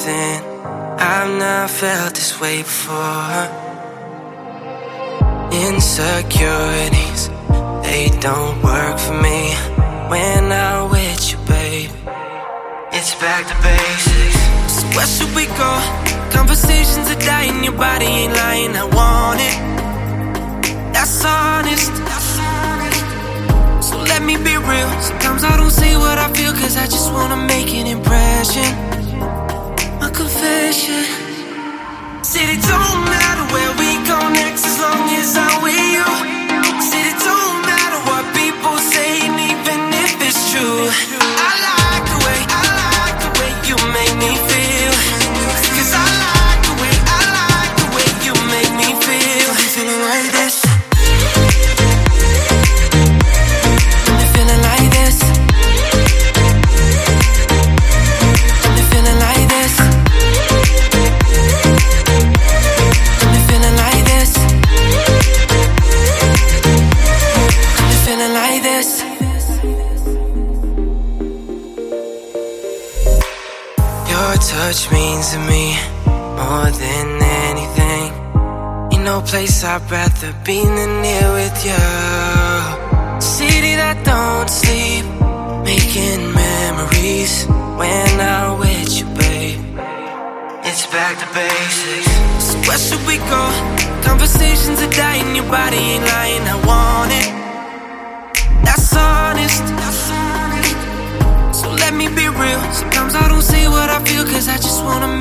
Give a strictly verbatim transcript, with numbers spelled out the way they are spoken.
reason I've not felt this way before. Insecurities, they don't work for me when I'm with you, babe. It's back to basics. So where should we go? Conversations are dying, your body ain't lying, I want it. That's honest. So let me be real. Sometimes I don't say what I feel, cause I just wanna make an impression. A confession. Said it don't matter where we go next, as long as I'm with you. Said it don't matter what people say, and even if it's true. I like the way, I like the way you make me feel. Cause I like the way, I like the way you make me feel. I'm feeling like this. I'm feeling like this. I'm feeling like this. I'm feeling like this. I'm feeling like this. Your touch means to me more than anything. Ain't no place I'd rather be than here with you. City that don't sleep, making memories when I'm with you, babe. It's back to basics. So where should we go? Conversations are dying, your body ain't lying, I want it. That's honest. So let me be real. Sometimes I don't say what I feel, cause I just wanna